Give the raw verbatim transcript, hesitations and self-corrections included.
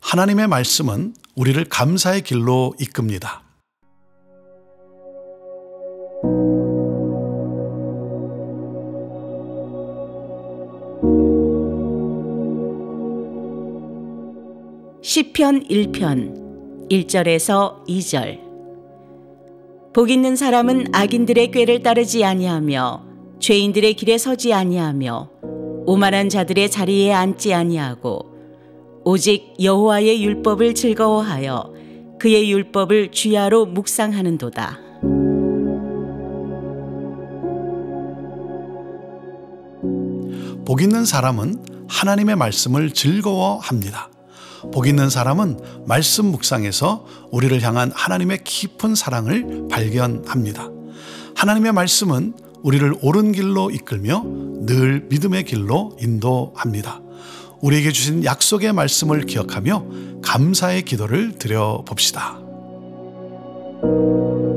하나님의 말씀은 우리를 감사의 길로 이끕니다. 시편 일 편 일 절에서 이 절. 복 있는 사람은 악인들의 꾀를 따르지 아니하며 죄인들의 길에 서지 아니하며 오만한 자들의 자리에 앉지 아니하고 오직 여호와의 율법을 즐거워하여 그의 율법을 주야로 묵상하는도다. 복 있는 사람은 하나님의 말씀을 즐거워합니다. 복 있는 사람은 말씀 묵상에서 우리를 향한 하나님의 깊은 사랑을 발견합니다. 하나님의 말씀은 우리를 옳은 길로 이끌며 늘 믿음의 길로 인도합니다. 우리에게 주신 약속의 말씀을 기억하며 감사의 기도를 드려봅시다.